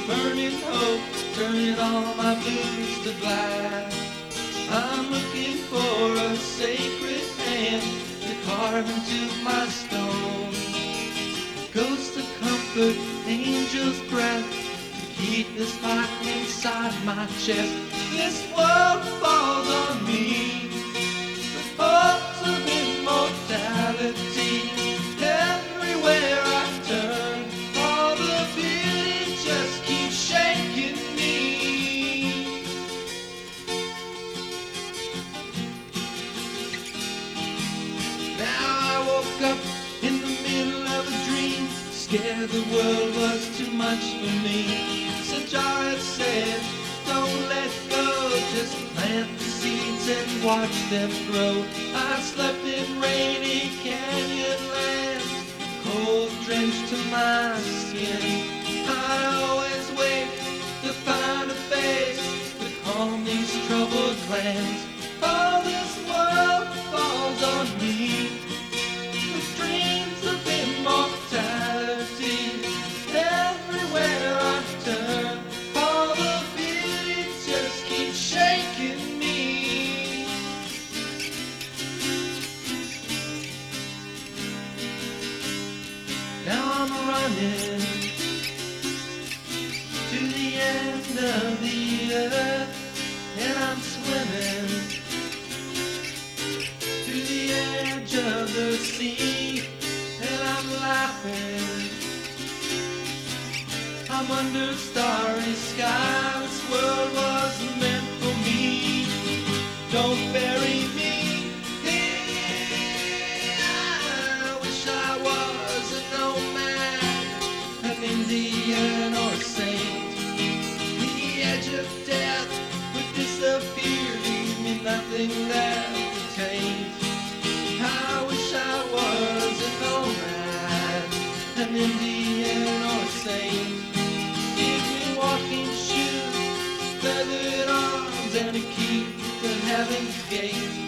burning hope, turning all my blues to black. I'm looking for a sacred hand to carve into my stone. Ghost of comfort, angel's breath to keep this heart inside my chest. This world falls on me with hopes of immortality. Everywhere I turn, all the beauty just keeps shaking me. Now I woke up in the middle of a dream, scared the world was too much for me. So Jah had said, don't let go, just plant the seeds and watch them grow. I slept in rainy canyon lands, cold drenched to my skin. I always wait to find a face to calm these troubled lands. All this world falls on me with dreams of immortality. Everywhere I turn, all the beauty just keeps shaking me. Now I'm running to the end of the earth, and I'm swimming to the edge of the sea, and I'm laughing. I'm under starry sky. This world wasn't meant for me. Don't bury me here. I wish I was a nomad, an Indian or a saint. The edge of death would disappear, leave me nothing left to taint. I wish I was a nomad, an Indian or a saint. Give me walking shoes, feathered arms, and a key to heaven's gate.